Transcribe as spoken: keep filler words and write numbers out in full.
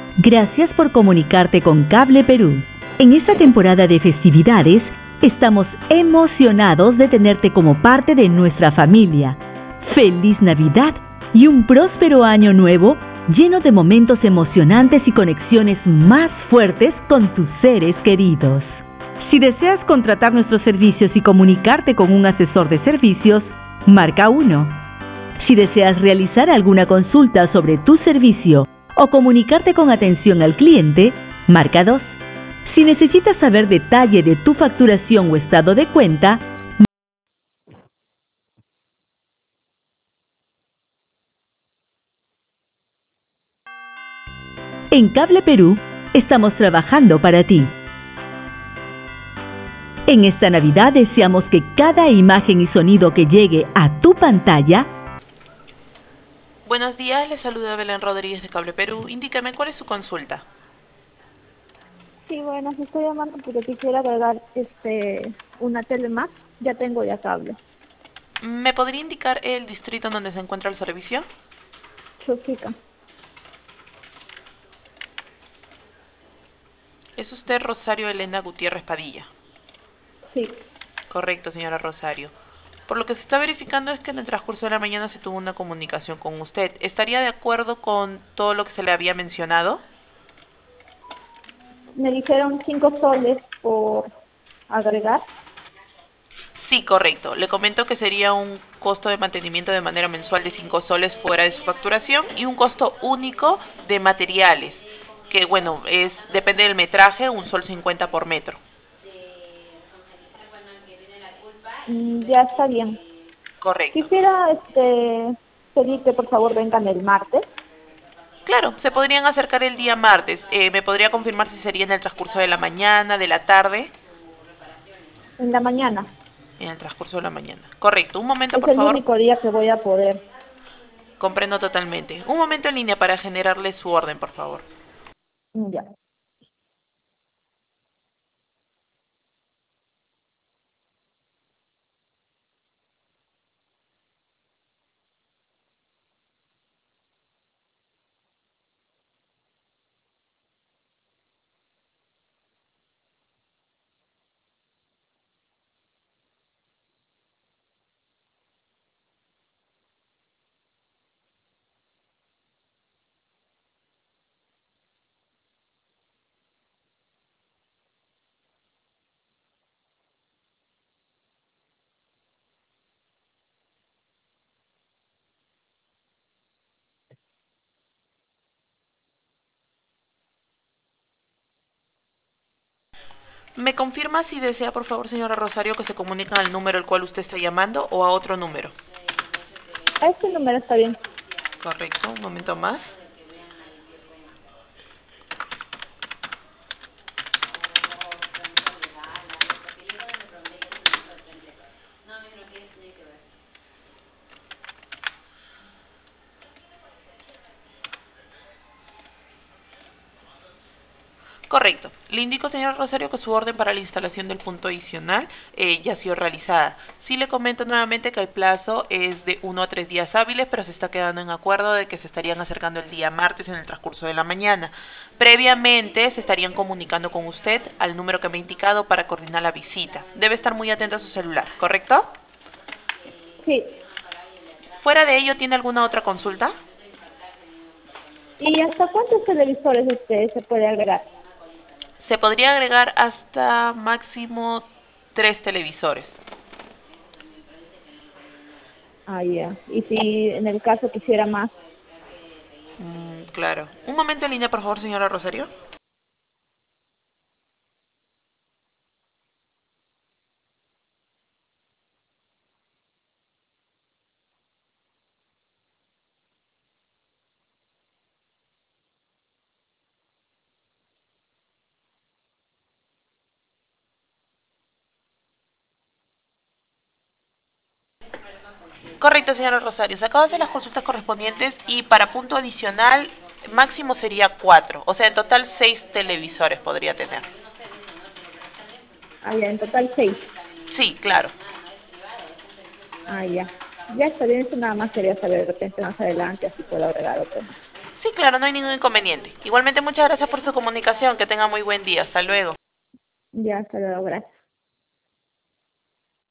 Gracias por comunicarte con Cable Perú. En esta temporada de festividades, estamos emocionados de tenerte como parte de nuestra familia. ¡Feliz Navidad y un próspero año nuevo lleno de momentos emocionantes y conexiones más fuertes con tus seres queridos! Si deseas contratar nuestros servicios y comunicarte con un asesor de servicios, marca uno. Si deseas realizar alguna consulta sobre tu servicio o comunicarte con atención al cliente, marca dos. Si necesitas saber detalle de tu facturación o estado de cuenta, en Cable Perú estamos trabajando para ti. En esta Navidad deseamos que cada imagen y sonido que llegue a tu pantalla. Buenos días, les saluda Belén Rodríguez de Cable Perú. Indícame cuál es su consulta. Sí, bueno, estoy llamando porque quisiera agregar este una tele más. Ya tengo ya cable. ¿Me podría indicar el distrito en donde se encuentra el servicio? Chosica. Es usted Rosario Elena Gutiérrez Padilla. Sí. Correcto, señora Rosario. Por lo que se está verificando es que en el transcurso de la mañana se tuvo una comunicación con usted. ¿Estaría de acuerdo con todo lo que se le había mencionado? Me dijeron cinco soles por agregar. Sí, correcto. Le comento que sería un costo de mantenimiento de manera mensual de cinco soles fuera de su facturación y un costo único de materiales, que bueno, es depende del metraje, un sol cincuenta por metro. Mm, ya está bien. Correcto. Quisiera este pedir que por favor vengan el martes. Claro, se podrían acercar el día martes. Eh, ¿Me podría confirmar si sería en el transcurso de la mañana, de la tarde? En la mañana. En el transcurso de la mañana. Correcto. Un momento, Es por el favor. único día que voy a poder. Comprendo totalmente. Un momento en línea para generarle su orden, por favor. Ya. ¿Me confirma si desea, por favor, señora Rosario, que se comunique al número al cual usted está llamando o a otro número? Este número está bien. Correcto. Un momento más. Correcto. Le indico, señor Rosario, que su orden para la instalación del punto adicional eh, ya ha sido realizada. Sí le comento nuevamente que el plazo es de uno a tres días hábiles, pero se está quedando en acuerdo de que se estarían acercando el día martes en el transcurso de la mañana. Previamente se estarían comunicando con usted al número que me ha indicado para coordinar la visita. Debe estar muy atento a su celular, ¿correcto? Sí. Fuera de ello, ¿tiene alguna otra consulta? ¿Y hasta cuántos televisores este se puede agregar? Se podría agregar hasta máximo tres televisores. Ah, ya. Y si en el caso quisiera más. Mm, claro. Un momento en línea, por favor, señora Rosario. Correcto, señora Rosario. Se acaban de hacer las consultas correspondientes y para punto adicional, máximo sería cuatro. O sea, en total seis televisores podría tener. Ah, ya, en total seis. Sí, claro. Ah, ya. Ya está bien, eso nada más quería saber de repente más adelante, así puedo agregar otro más. Sí, claro, no hay ningún inconveniente. Igualmente, muchas gracias por su comunicación. Que tenga muy buen día. Hasta luego. Ya, hasta luego, gracias.